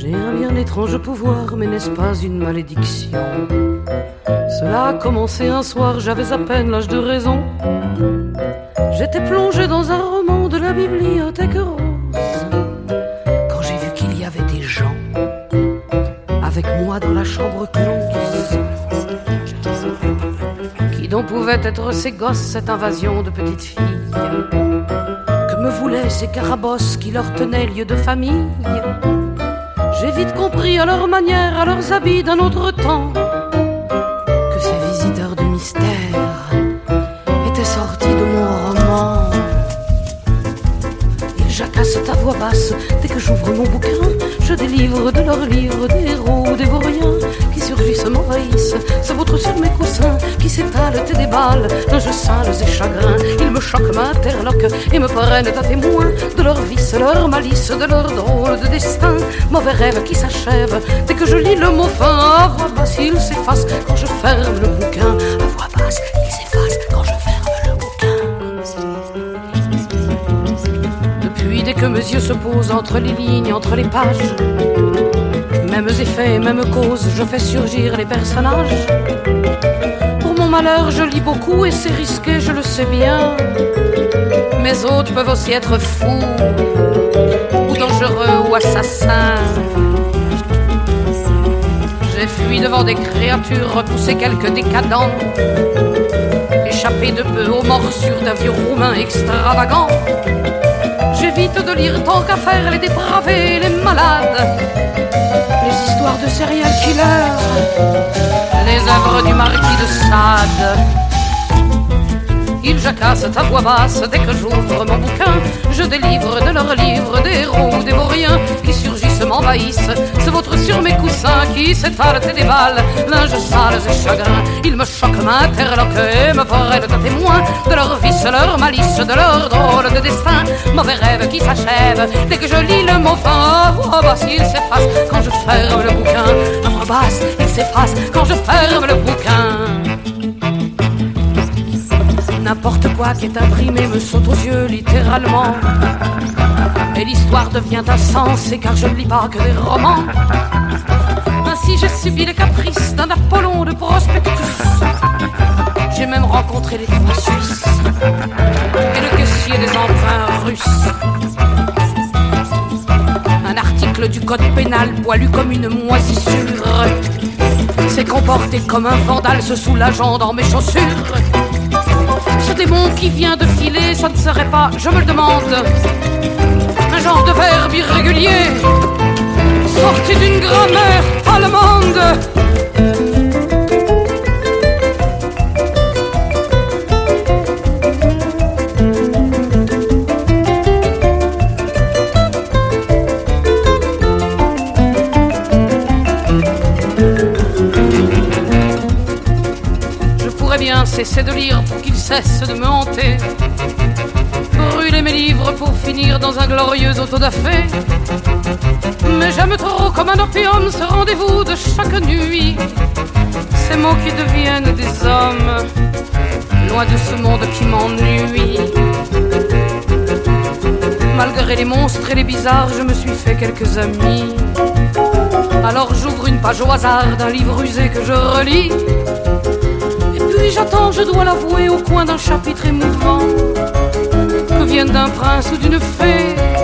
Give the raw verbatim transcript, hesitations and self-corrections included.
J'ai un bien étrange pouvoir, mais n'est-ce pas une malédiction? Cela a commencé un soir, j'avais à peine l'âge de raison. J'étais plongé dans un roman de la bibliothèque rose, quand j'ai vu qu'il y avait des gens avec moi dans la chambre close. Qui donc pouvaient être ces gosses, cette invasion de petites filles? Que me voulaient ces carabosses qui leur tenaient lieu de famille? J'ai vite compris à leur manière, à leurs habits d'un autre temps, que ces visiteurs de mystère étaient sortis de mon roman. Ils jacassent à voix basse dès que j'ouvre mon bouquin. Je délivre de leurs livres des héros, des vauriens qui surgissent, m'envahissent, se vautrent sur mes coussins, qui s'étalent et déballent linges sales et chagrins. Ils me choquent, m'interloquent et me prennent à témoin de leur vice, leur malice, de leur drôle de destin. Mauvais rêve qui s'achève dès que je lis le mot fin. À voix basse, il s'efface quand je ferme le bouquin. À voix basse, il s'efface quand je ferme le bouquin. Depuis, dès que mes yeux se posent entre les lignes, entre les pages, mêmes effets, mêmes causes, je fais surgir les personnages. Pour mon malheur, je lis beaucoup et c'est risqué, je le sais bien. Mes hôtes peuvent aussi être fous, ou dangereux, ou assassins. J'ai fui devant des créatures, repoussé quelques décadents, échappé de peu aux morsures d'un vieux roumain extravagant. J'évite de lire tant qu'à faire les dépravés, les malades, les histoires de serial killers, les œuvres du marquis de Sade. Ils jacassent à voix basse dès que j'ouvre mon bouquin. Je délivre de leurs livres des héros, des vauriens qui surgissent, m'envahissent, se vautrent sur mes coussins, qui s'étalent et déballent linges sales et chagrins. Ils me choquent, m'interloquent et me prennent à témoin de leur vice, leur malice, de leur drôle de destin. Mauvais rêve qui s'achève dès que je lis le mot fin. À voix basse, il s'efface quand je ferme le bouquin. À voix basse, il s'efface quand je ferme le bouquin. N'importe quoi qui est imprimé me saute aux yeux littéralement, et l'histoire devient insensée car je ne lis pas que des romans. Ainsi j'ai subi les caprices d'un Apollon de prospectus. J'ai même rencontré les trois Suisses et le caissier des emprunts russes. Un article du code pénal poilu comme une moisissure s'est comporté comme un vandale se soulageant dans mes chaussures. Ce démon qui vient de filer, ça ne serait pas, je me le demande, un genre de verbe irrégulier sorti d'une grammaire allemande. Bien cesser de lire pour qu'il cesse de me hanter, brûler mes livres pour finir dans un glorieux autodafé. Mais j'aime trop comme un opium ce rendez-vous de chaque nuit, ces mots qui deviennent des hommes, loin de ce monde qui m'ennuie. Malgré les monstres et les bizarres, je me suis fait quelques amis. Alors j'ouvre une page au hasard d'un livre usé que je relis. Puis j'attends, je dois l'avouer, au coin d'un chapitre émouvant, que viennent d'un prince ou d'une fée